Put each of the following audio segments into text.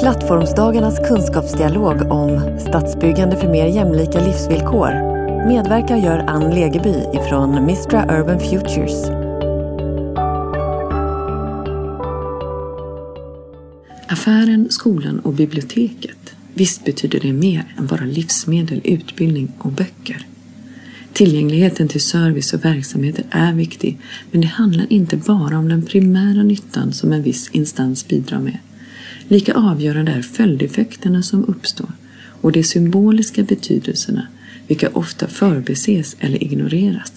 Plattformsdagarnas kunskapsdialog om stadsbyggande för mer jämlika livsvillkor medverkar gör Ann Legeby ifrån Mistra Urban Futures. Affären, skolan och biblioteket. Visst betyder det mer än bara livsmedel, utbildning och böcker. Tillgängligheten till service och verksamheter är viktig, men det handlar inte bara om den primära nyttan som en viss instans bidrar med. Lika avgörande är följdeffekterna som uppstår och de symboliska betydelserna, vilka ofta förbises eller ignoreras.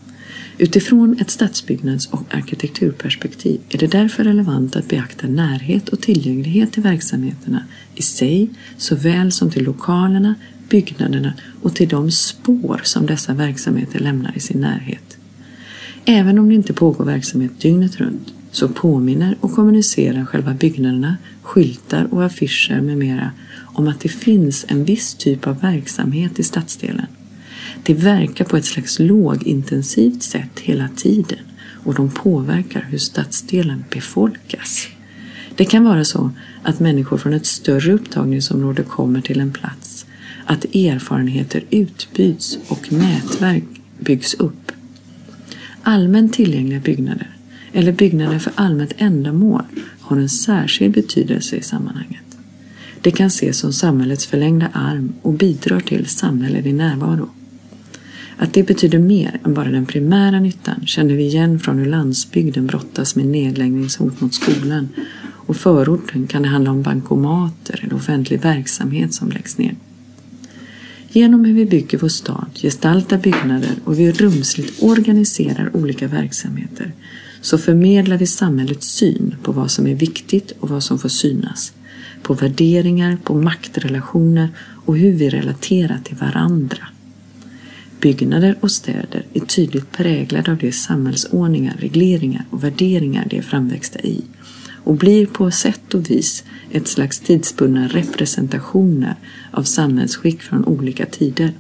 Utifrån ett stadsbyggnads- och arkitekturperspektiv är det därför relevant att beakta närhet och tillgänglighet till verksamheterna i sig, såväl som till lokalerna, byggnaderna och till de spår som dessa verksamheter lämnar i sin närhet. Även om det inte pågår verksamhet dygnet runt, så påminner och kommunicerar själva byggnaderna, skyltar och affischer med mera om att det finns en viss typ av verksamhet i stadsdelen. Det verkar på ett slags lågintensivt sätt hela tiden och de påverkar hur stadsdelen befolkas. Det kan vara så att människor från ett större upptagningsområde kommer till en plats, att erfarenheter utbyts och nätverk byggs upp. Allmänt tillgängliga byggnader eller byggnader för allmänt ändamål har en särskild betydelse i sammanhanget. Det kan ses som samhällets förlängda arm och bidrar till samhällelig närvaro. Att det betyder mer än bara den primära nyttan känner vi igen från hur landsbygden brottas med nedläggningshot mot skolan, och förorten kan det handla om bankomater eller offentlig verksamhet som läggs ner. Genom hur vi bygger vår stad, gestaltar byggnader och vi rumsligt organiserar olika verksamheter så förmedlar vi samhällets syn på vad som är viktigt och vad som får synas, på värderingar, på maktrelationer och hur vi relaterar till varandra. Byggnader och städer är tydligt präglade av de samhällsordningar, regleringar och värderingar de är framväxta i och blir på sätt och vis ett slags tidsbundna representationer av samhällsskick från olika tider.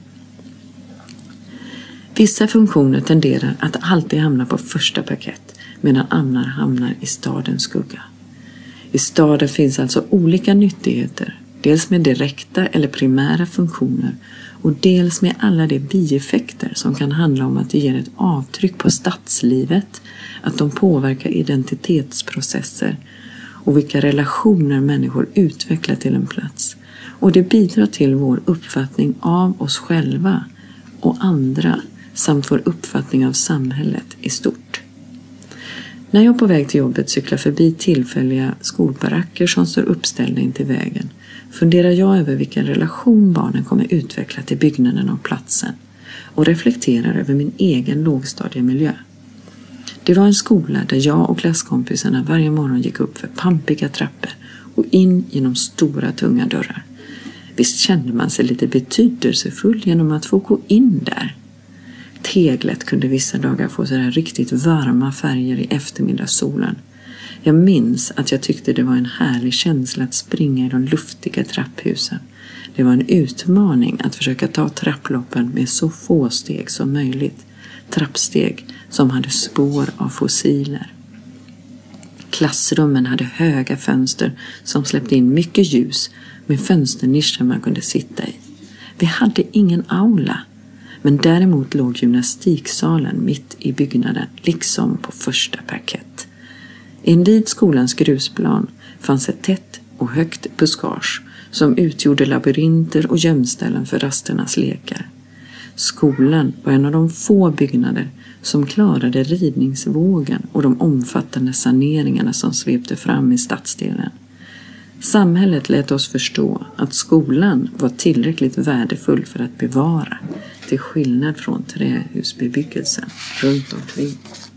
Vissa funktioner tenderar att alltid hamna på första parkett medan andra hamnar i stadens skugga. I staden finns alltså olika nyttigheter, dels med direkta eller primära funktioner och dels med alla de bieffekter som kan handla om att det ger ett avtryck på stadslivet, att de påverkar identitetsprocesser och vilka relationer människor utvecklar till en plats. Och det bidrar till vår uppfattning av oss själva och andra samt vår uppfattning av samhället i stort. När jag på väg till jobbet cyklar förbi tillfälliga skolbaracker som står uppställda in till vägen funderar jag över vilken relation barnen kommer utveckla till byggnaden och platsen och reflekterar över min egen lågstadiemiljö. Det var en skola där jag och klasskompisarna varje morgon gick upp för pampiga trappor och in genom stora tunga dörrar. Visst kände man sig lite betydelsefull genom att få gå in där. Teglet kunde vissa dagar få sådär riktigt varma färger i eftermiddagssolen. Jag minns att jag tyckte det var en härlig känsla att springa i de luftiga trapphusen. Det var en utmaning att försöka ta trapploppen med så få steg som möjligt. Trappsteg som hade spår av fossiler. Klassrummen hade höga fönster som släppte in mycket ljus med fönsternischer man kunde sitta i. Vi hade ingen aula, men däremot låg gymnastiksalen mitt i byggnaden, liksom på första parkett. Invid skolans grusplan fanns ett tätt och högt buskage som utgjorde labyrinter och gömställen för rasternas lekar. Skolan var en av de få byggnader som klarade rivningsvågen och de omfattande saneringarna som svepte fram i stadsdelen. Samhället lät oss förstå att skolan var tillräckligt värdefull för att bevara, till skillnad från trähusbebyggelsen runt omkring.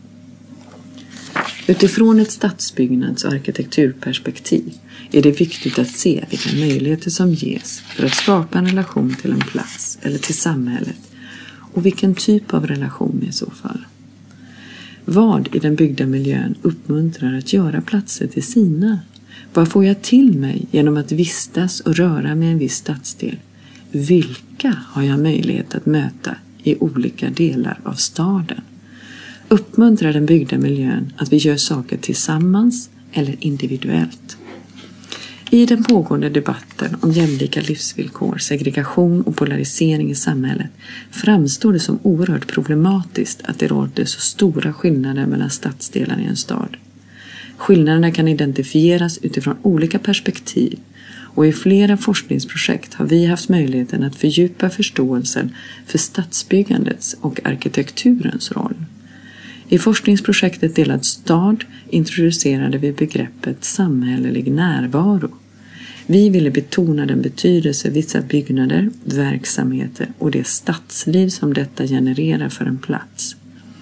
Utifrån ett stadsbyggnads- och arkitekturperspektiv är det viktigt att se vilka möjligheter som ges för att skapa en relation till en plats eller till samhället och vilken typ av relation i så fall. Vad i den byggda miljön uppmuntrar att göra platser till sina? Vad får jag till mig genom att vistas och röra mig i en viss stadsdel? Vilka har jag möjlighet att möta i olika delar av staden? Uppmuntrar den byggda miljön att vi gör saker tillsammans eller individuellt? I den pågående debatten om jämlika livsvillkor, segregation och polarisering i samhället framstår det som oerhört problematiskt att det råder så stora skillnader mellan stadsdelar i en stad. Skillnaderna kan identifieras utifrån olika perspektiv och i flera forskningsprojekt har vi haft möjligheten att fördjupa förståelsen för stadsbyggandets och arkitekturens roll. I forskningsprojektet Delad stad introducerade vi begreppet samhällelig närvaro. Vi ville betona den betydelse vissa byggnader, verksamheter och det stadsliv som detta genererar för en plats.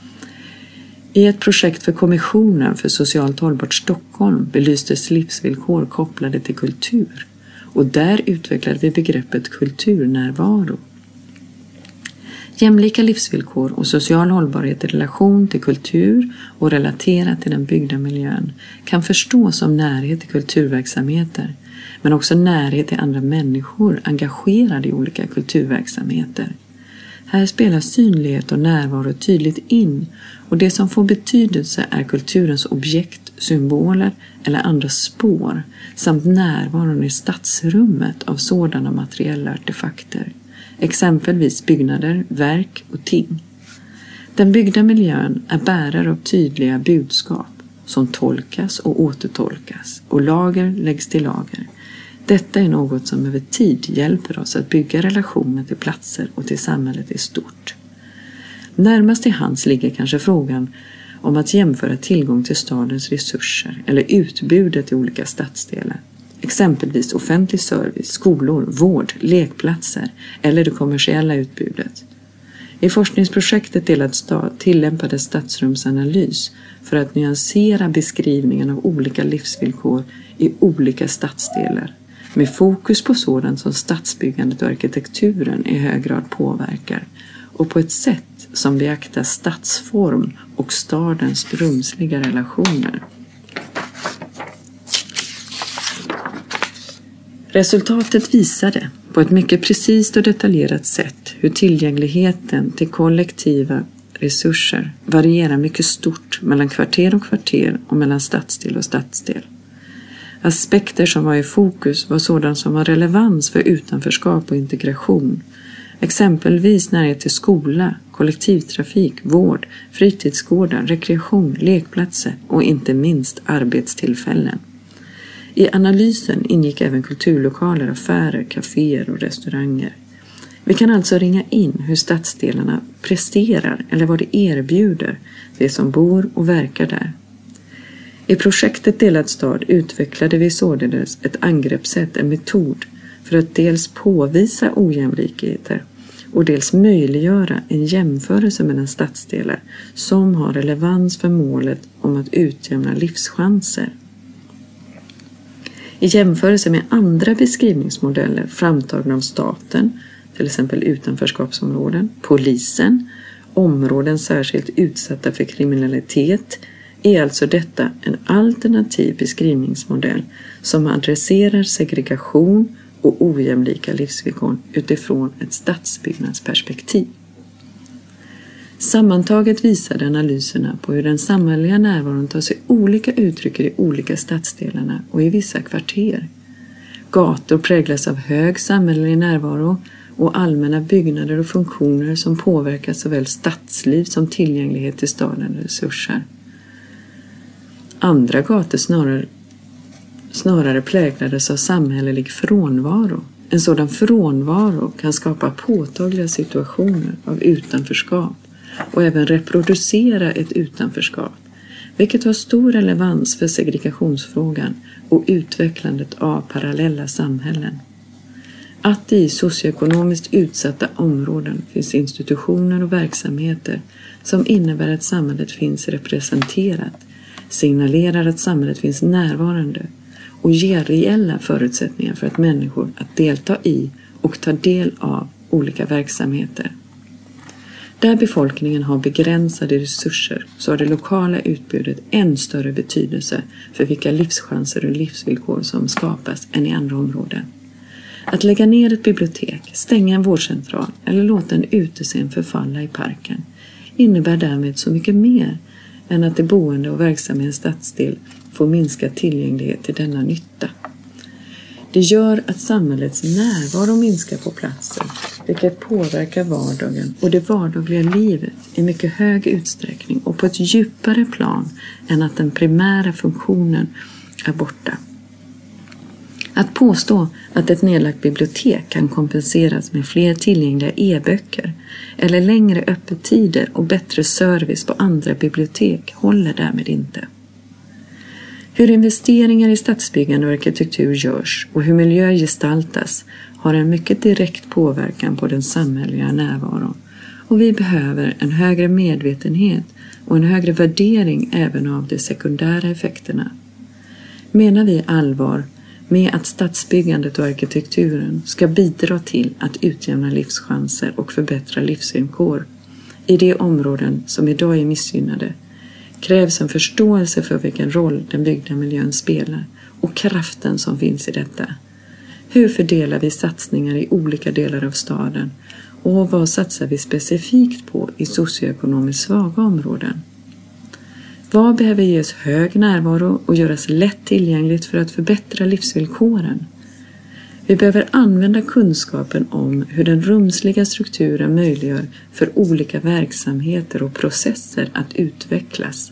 I ett projekt för Kommissionen för socialt hållbart Stockholm belystes livsvillkor kopplade till kultur och där utvecklade vi begreppet kulturnärvaro. Jämlika livsvillkor och social hållbarhet i relation till kultur och relaterat till den byggda miljön kan förstås som närhet till kulturverksamheter, men också närhet till andra människor engagerade i olika kulturverksamheter. Här spelar synlighet och närvaro tydligt in och det som får betydelse är kulturens objekt, symboler eller andra spår samt närvaron i stadsrummet av sådana materiella artefakter. Exempelvis byggnader, verk och ting. Den byggda miljön är bärare av tydliga budskap som tolkas och återtolkas och lager läggs till lager. Detta är något som över tid hjälper oss att bygga relationer till platser och till samhället i stort. Närmast till hands ligger kanske frågan om att jämföra tillgång till stadens resurser eller utbudet i olika stadsdelar. Exempelvis offentlig service, skolor, vård, lekplatser eller det kommersiella utbudet. I forskningsprojektet Delad stad tillämpades stadsrumsanalys för att nyansera beskrivningen av olika livsvillkor i olika stadsdelar med fokus på sådant som stadsbyggandet och arkitekturen i hög grad påverkar och på ett sätt som beaktar stadsform och stadens rumsliga relationer. Resultatet visade på ett mycket precis och detaljerat sätt hur tillgängligheten till kollektiva resurser varierar mycket stort mellan kvarter och kvarter och mellan stadsdel och stadsdel. Aspekter som var i fokus var sådant som har relevans för utanförskap och integration, exempelvis närhet till skola, kollektivtrafik, vård, fritidsgårdar, rekreation, lekplatser och inte minst arbetstillfällen. I analysen ingick även kulturlokaler, affärer, kaféer och restauranger. Vi kan alltså ringa in hur stadsdelarna presterar eller vad det erbjuder de som bor och verkar där. I projektet Delad stad utvecklade vi således ett angreppssätt, en metod för att dels påvisa ojämlikheter och dels möjliggöra en jämförelse mellan stadsdelar som har relevans för målet om att utjämna livschanser. I jämförelse med andra beskrivningsmodeller framtagna av staten, till exempel utanförskapsområden, polisen, områden särskilt utsatta för kriminalitet, är alltså detta en alternativ beskrivningsmodell som adresserar segregation och ojämlika livsvillkor utifrån ett stadsbyggnadsperspektiv. Sammantaget visade analyserna på hur den samhälleliga närvaron tar sig olika uttryck i olika stadsdelarna och i vissa kvarter. Gator präglas av hög samhällelig närvaro och allmänna byggnader och funktioner som påverkar såväl stadsliv som tillgänglighet till stadens resurser. Andra gator snarare präglades av samhällelig frånvaro. En sådan frånvaro kan skapa påtagliga situationer av utanförskap och även reproducera ett utanförskap, vilket har stor relevans för segregationsfrågan och utvecklandet av parallella samhällen. Att det i socioekonomiskt utsatta områden finns institutioner och verksamheter som innebär att samhället finns representerat, signalerar att samhället finns närvarande och ger reella förutsättningar för att människor att delta i och ta del av olika verksamheter. Där befolkningen har begränsade resurser så har det lokala utbudet än större betydelse för vilka livschanser och livsvillkor som skapas än i andra områden. Att lägga ner ett bibliotek, stänga en vårdcentral eller låta en utescen förfalla i parken innebär därmed så mycket mer än att det boende och verksamma i en stadsdel får minskad tillgänglighet till denna nytta. Det gör att samhällets närvaro minskar på platsen, vilket påverkar vardagen och det vardagliga livet i mycket hög utsträckning och på ett djupare plan än att den primära funktionen är borta. Att påstå att ett nedlagt bibliotek kan kompenseras med fler tillgängliga e-böcker eller längre öppettider och bättre service på andra bibliotek håller därmed inte. Hur investeringar i stadsbyggande och arkitektur görs och hur miljö gestaltas har en mycket direkt påverkan på den samhälleliga närvaron, och vi behöver en högre medvetenhet och en högre värdering även av de sekundära effekterna. Menar vi allvar med att stadsbyggandet och arkitekturen ska bidra till att utjämna livschanser och förbättra livsvillkor i de områden som idag är missgynnade, krävs en förståelse för vilken roll den byggda miljön spelar och kraften som finns i detta. Hur fördelar vi satsningar i olika delar av staden och vad satsar vi specifikt på i socioekonomiskt svaga områden? Vad behöver ges hög närvaro och göras lätt tillgängligt för att förbättra livsvillkoren? Vi behöver använda kunskapen om hur den rumsliga strukturen möjliggör för olika verksamheter och processer att utvecklas.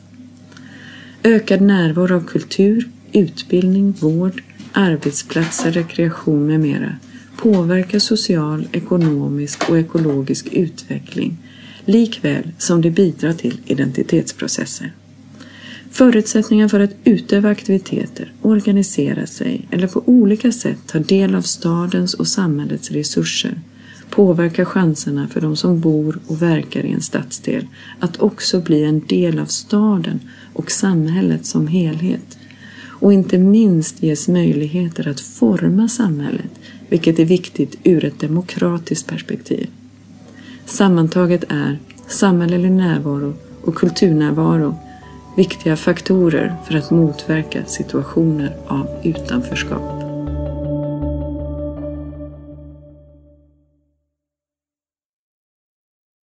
Ökad närvaro av kultur, utbildning, vård, arbetsplatser, rekreation med mera påverkar social, ekonomisk och ekologisk utveckling, likväl som det bidrar till identitetsprocesser. Förutsättningar för att utöva aktiviteter, organisera sig eller på olika sätt ta del av stadens och samhällets resurser påverkar chanserna för de som bor och verkar i en stadsdel att också bli en del av staden och samhället som helhet, och inte minst ges möjligheter att forma samhället, vilket är viktigt ur ett demokratiskt perspektiv. Sammantaget är samhällelig närvaro och kulturnärvaro viktiga faktorer för att motverka situationer av utanförskap.